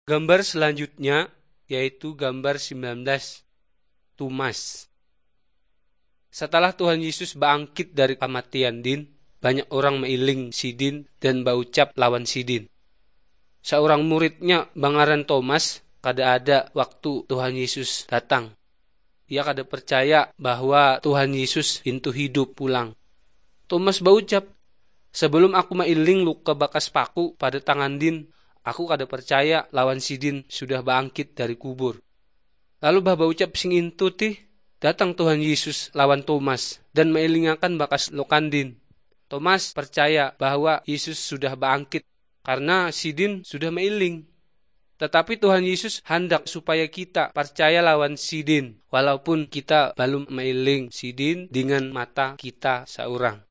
Gambar selanjutnya yaitu gambar 19, Tumas. Setelah Tuhan Yesus bangkit dari kematian din, banyak orang meiling sidin dan baucap lawan sidin. Seorang muridnya bangaran Thomas kada ada waktu Tuhan Yesus datang. Ia kada percaya bahwa Tuhan Yesus itu hidup pulang. Thomas baucap, sebelum aku mailing luka bakas paku pada tangan din, aku kada percaya lawan sidin sudah bangkit dari kubur. Lalu baucap sing intu datang Tuhan Yesus lawan Thomas dan mailingakan bakas lokan din. Thomas percaya bahwa Yesus sudah bangkit karena sidin sudah mailing. Tetapi Tuhan Yesus hendak supaya kita percaya lawan sidin walaupun kita belum mailing sidin dengan mata kita seorang.